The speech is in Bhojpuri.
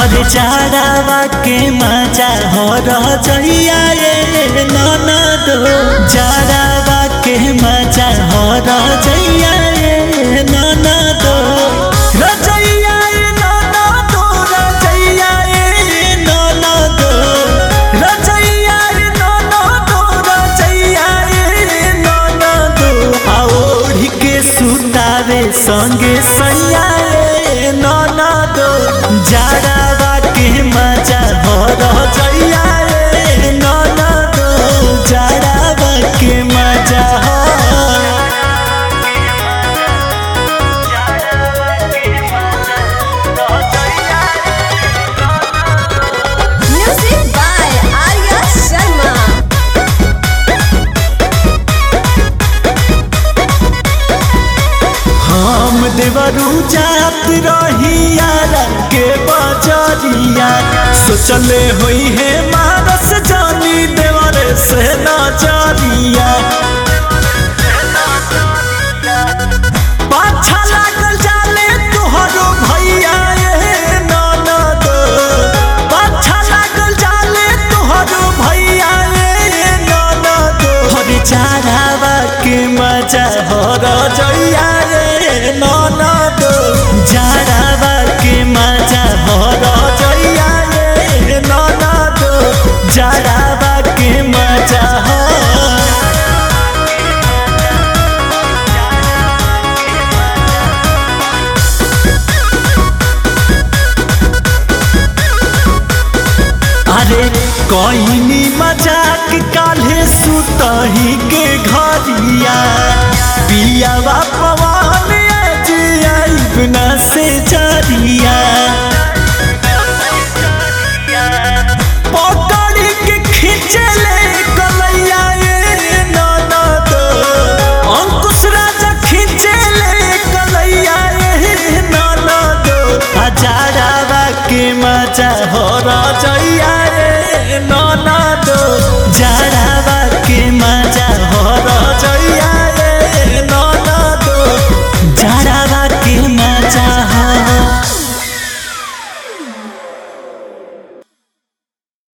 हर जाड़ावा के मजा हो रजैया ननद जाड़ावा के मजा हो रजैया ननद रजैया ननद रजैया ननद रजैया ननद रजैया ननद ओढ़ के सुतावे संगे सैया ननद जाड़ावा के मजा हो रजैया ननद जाड़ावा के मजा हो Music by Arya Sharma. हम देवरू जात रहिया के बजरिया सोचले होई है मानस जानी देवर से नजरिया पाछा लागल जाले तोहरो भैया ननद पाछा लागल जाले तोहरो भैया ननद हर चारावा के मजा हो रजैया ननद जाड़ावा के मजा हो रजैया ननद जाड़ावा के मजा हो अरे कहनी मजाक काल्हे सुतही के घरिया